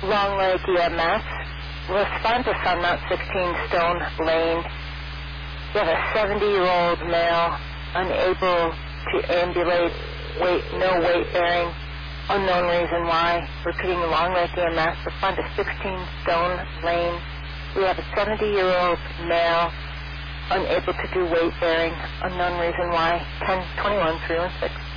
Long Lake EMS. Respond to Sun Mount 16 Stone Lane. You have a 70-year-old male, unable to ambulate, no weight bearing, unknown reason why. Repeating Long Lake EMS. Respond to 16 Stone Lane. We have a 70-year-old male, unable to do weight bearing, unknown reason why. 1021 316.